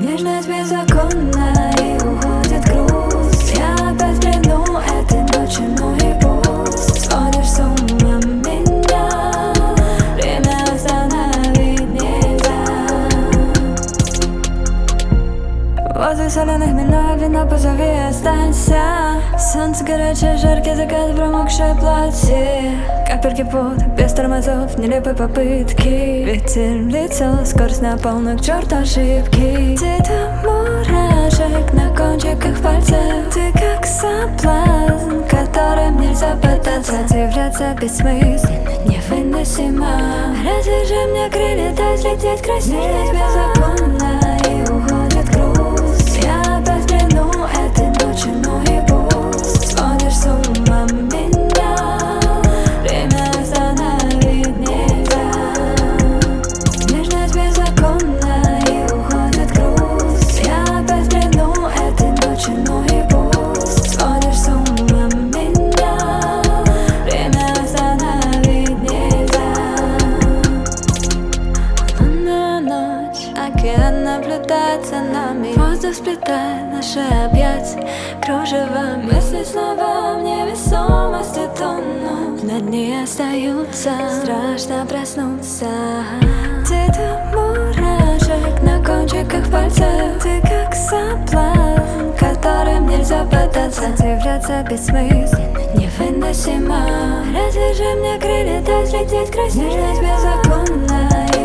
Нежность беззаконна и уходит грусть. Я опять бреду этой ночью, ну и пусть. Сводишь с ума меня, время остановить нельзя. Возле соленых минуя вино позови, останься. Солнце горячее, жаркий закат, промокшее платье. Капельки пота, без тормозов, нелепой попытки. Ветер в лицо, скорость на полную, к черту ошибки. Ты до мурашек на кончиках пальцев. Ты как соблазн, которым нельзя поддаться. Сопротивляться бессмысленно, невыносимо. Развяжи мне крылья, дай взлететь красиво. Нежность беззаконна и уходит грусть. Я опять бреду этой ночью, ну и пусть. Сводишь с ума меня, время остановить нельзя. Нежность беззаконна и уходит грусть. Я опять бреду этой ночью, ну и пусть. Сводишь с ума меня, время остановить нельзя. Лунная ночь, океан наблюдает за нами. Воздух сплетает наши объятия кружева. Мысли снова в невесомости тонут, на дне остаются, страшно проснуться. Ты до мурашек на кончиках пальцев. Ты как соблазн, которым нельзя поддаться. Сопротивляться бессмысленно, невыносимо. Развяжи мне крылья, дай взлететь красиво. Нежность беззаконна